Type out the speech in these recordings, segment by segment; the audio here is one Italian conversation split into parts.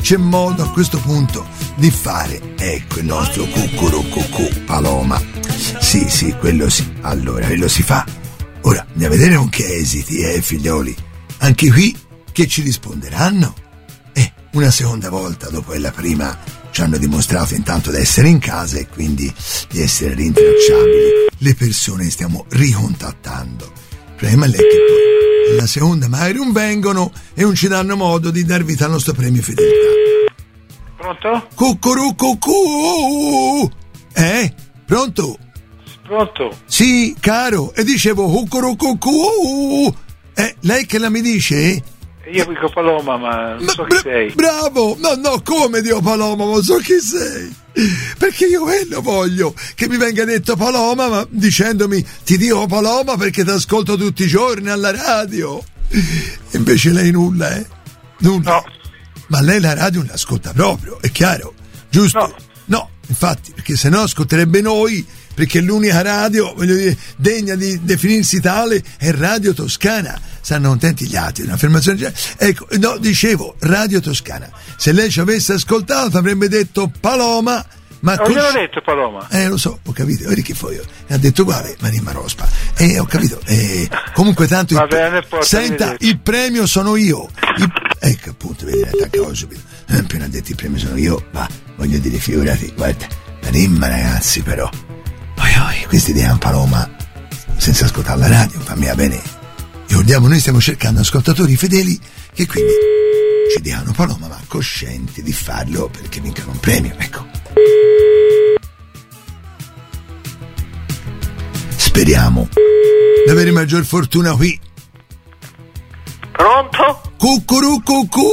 c'è modo a questo punto di fare, ecco, il nostro cucurucucù Paloma. Sì, quello sì. Allora, quello si fa. Ora, andiamo a vedere con che esiti, figlioli. Anche qui, che ci risponderanno? Una seconda volta, dopo la prima, ci hanno dimostrato intanto di essere in casa e quindi di essere rintracciabili. Le persone stiamo ricontattando. Il problema è che poi la seconda magari non vengono e non ci danno modo di dar vita al nostro premio fedeltà. Pronto? Cucurucucù! Pronto? Pronto? Sì, caro, e dicevo cucurucucù! Lei che la mi dice? Io dico Paloma, ma non so chi sei. Bravo! No, come Dio Paloma, ma so chi sei. Perché io quello voglio, che mi venga detto Paloma, ma dicendomi ti dico Paloma perché ti ascolto tutti i giorni alla radio. E invece lei nulla, Nulla. No. Ma lei la radio non l'ascolta proprio, è chiaro, giusto? No, infatti, perché sennò ascolterebbe noi, perché l'unica radio, voglio dire, degna di definirsi tale è Radio Toscana. Stanno contenti gli altri, un'affermazione. Ecco, no, dicevo, Radio Toscana. Se lei ci avesse ascoltato avrebbe detto Paloma, ma non gliel'ho detto Paloma. Lo so, ho capito, vedi che fu io. E ha detto uguale, Marimma Rospa. Ho capito. Comunque tanto senta, il premio sono io. Ecco appunto, vedi, attaccavo subito. Appena detto il premio sono io, ma voglio dire, figurati, guarda, Marimma ragazzi, però. Poi questi dicono Paloma senza ascoltare la radio, fammi bene. Ricordiamo, noi stiamo cercando ascoltatori fedeli che quindi ci diano Paloma, ma coscienti di farlo perché vincano un premio, ecco. Speriamo di avere maggior fortuna qui. Pronto? Cucurucucù!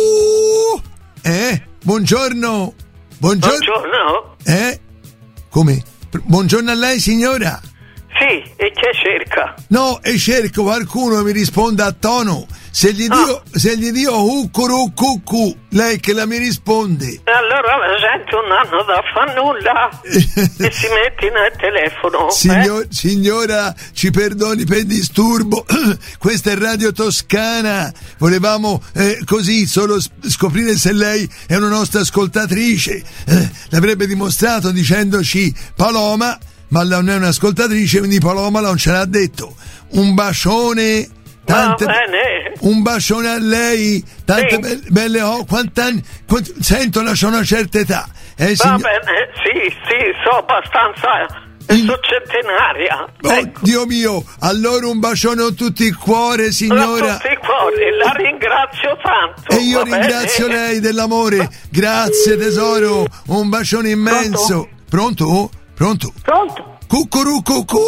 Buongiorno. Buongiorno? Come? Buongiorno a lei, signora. Sì, e che cerca? No, e cerco qualcuno mi risponda a tono. Se gli dico cucurucucù, lei che la mi risponde. Allora la gente non hanno da far nulla e si mette nel telefono. Signora, ci perdoni per il disturbo. Questa è Radio Toscana. Volevamo così solo scoprire se lei è una nostra ascoltatrice. L'avrebbe dimostrato dicendoci Paloma, ma non è un'ascoltatrice, quindi Paloma non ce l'ha detto. Un bacione. Un bacione a lei, tante belle quanti anni? Sento, c'ho una certa età. Va bene, sì, so abbastanza, sono centenaria. Ecco. Dio mio, allora un bacione a tutti il cuore, signora. A tutti il cuore, la ringrazio tanto. E io ringrazio lei dell'amore. Grazie tesoro, un bacione immenso. Pronto? Cucurucucù!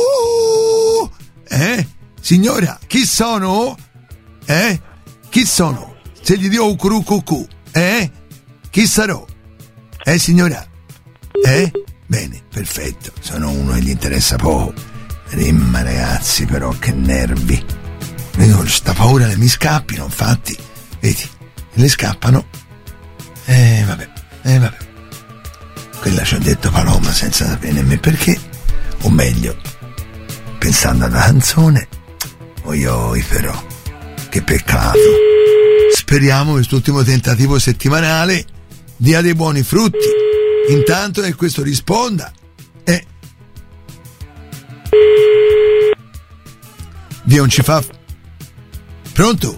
Signora, chi sono? Chi sono? Se gli dico cucurucucù, chi sarò? Signora? Bene, perfetto, sono uno che gli interessa poco. Rimma ragazzi, però che nervi. Vedo sta paura che mi scappino, infatti. Vedi, le scappano. Vabbè. Quella ci ha detto Paloma senza sapere nemmeno perché. O meglio, pensando alla canzone. Oi però, che peccato. Speriamo che quest'ultimo tentativo settimanale dia dei buoni frutti. Intanto che questo risponda. Dio non ci fa. Pronto?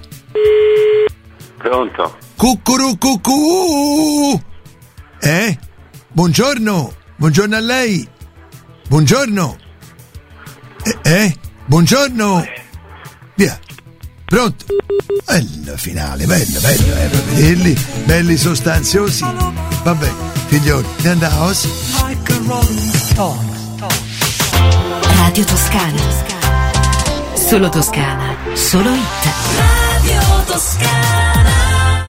Cucurucucù! Buongiorno a lei. Buongiorno. Buongiorno. Via. Pronto? Bello finale, bello, vederli, belli sostanziosi. Vabbè, figlioli, andiamo. Radio Toscana. Solo Toscana, solo hit. Radio Toscana.